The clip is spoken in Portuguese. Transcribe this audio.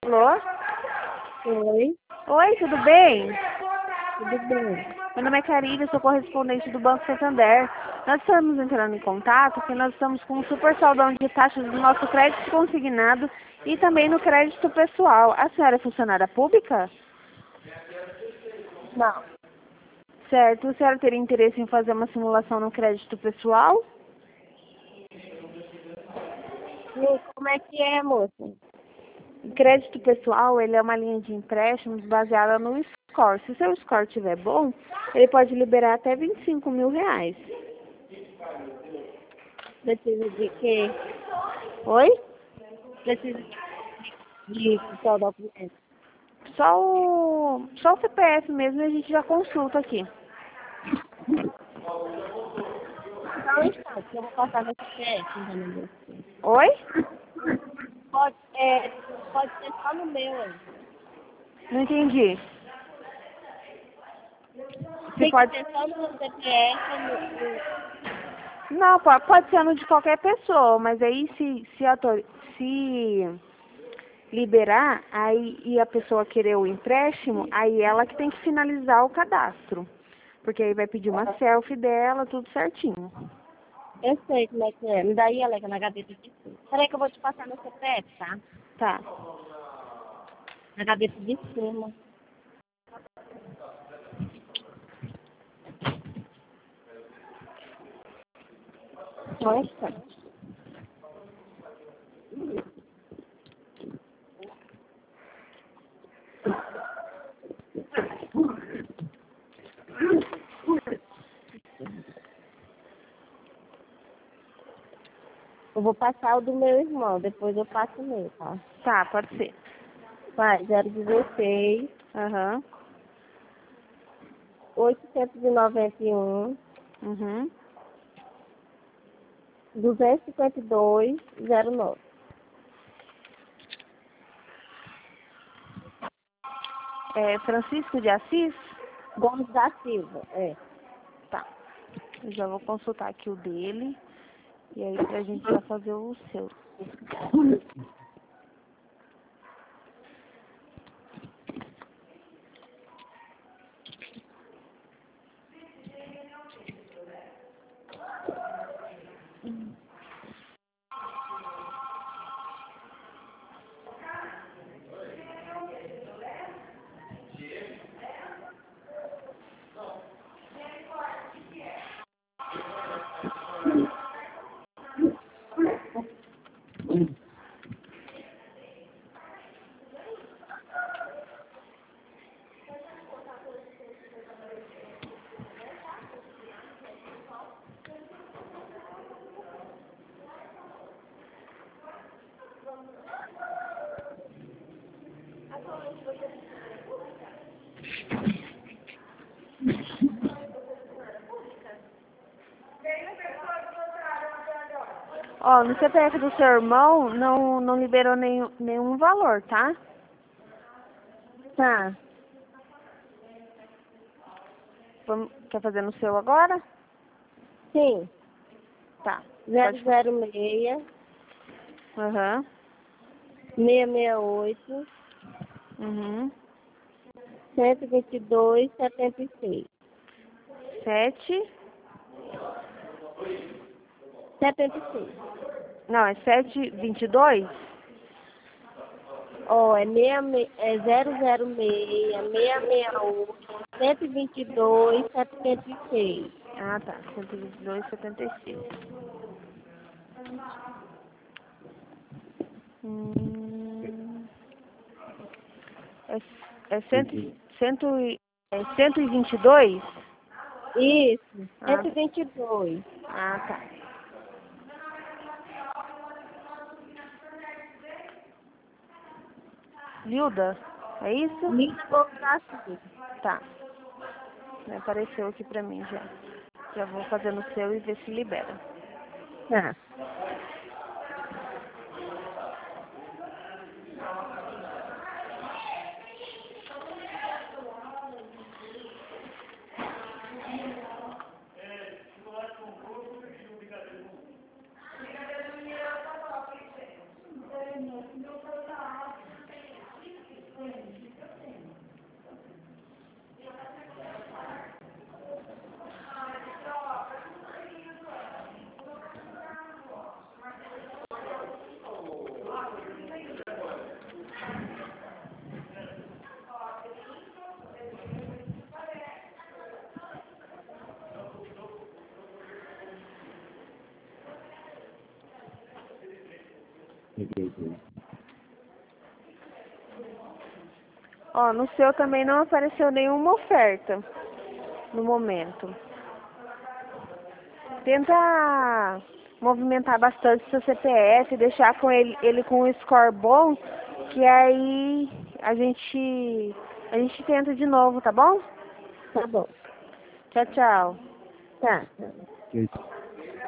Alô? Oi, Oi, tudo bem? tudo bem? Meu nome é Karine, sou correspondente do Banco Santander. Nós estamos entrando em contato porque nós estamos com um super saldão de taxas do nosso crédito consignado e também no crédito pessoal. A senhora é funcionária pública? Não. Certo. A senhora teria interesse em fazer uma simulação no crédito pessoal? E como é que é, moça? O crédito pessoal, ele é uma linha de empréstimos baseada no score. Se seu score estiver bom, ele pode liberar até R$ 25.000. Precisa de quê? Oi? Precisa de só documento. Só o CPF mesmo e a gente já consulta aqui. Só um instante, que eu vou passar no CPF, entendeu? Oi? Pode ser só no meu, hein? Não entendi. Se Tem que pode... ser só no CPF Não, pode ser no de qualquer pessoa, mas aí se liberar aí e a pessoa querer o empréstimo, aí ela que tem que finalizar o cadastro. Porque aí vai pedir uma selfie dela, tudo certinho. Eu sei como é que é. Me dá aí, Aleca, na gaveta de cima. Peraí que eu vou te passar no CPF, tá? Tá. Na gaveta de cima. Só um instante. Eu vou passar o do meu irmão, depois eu passo o meu, tá? Tá, pode ser. Vai, 016 Aham. 891 Uhum. 25209. É Francisco de Assis? Gomes da Silva, é. Tá. Eu já vou consultar aqui o dele. E aí pra gente já fazer o seu. Ó, no CPF do seu irmão não liberou nenhum valor, tá? Tá. Quer fazer no seu agora? Sim. Tá. Pode... 006 Aham. 668 Uhum. 122 76. 7. 76. Não, é 722? Ó, é 006 668 122 76. Ah, tá. 122,76. É, é, é 122? Isso, Ah, 122. ah, tá. Vilda, é isso? Linda Gomes da Silva. Tá. Apareceu aqui pra mim já. Já vou fazer no seu e ver se libera. Tá. Ó, no seu também não apareceu nenhuma oferta no momento. Tenta movimentar bastante seu CPF, deixar com ele com um score bom, que aí a gente tenta de novo, tá bom? Tá bom. Tchau, tchau. Tá.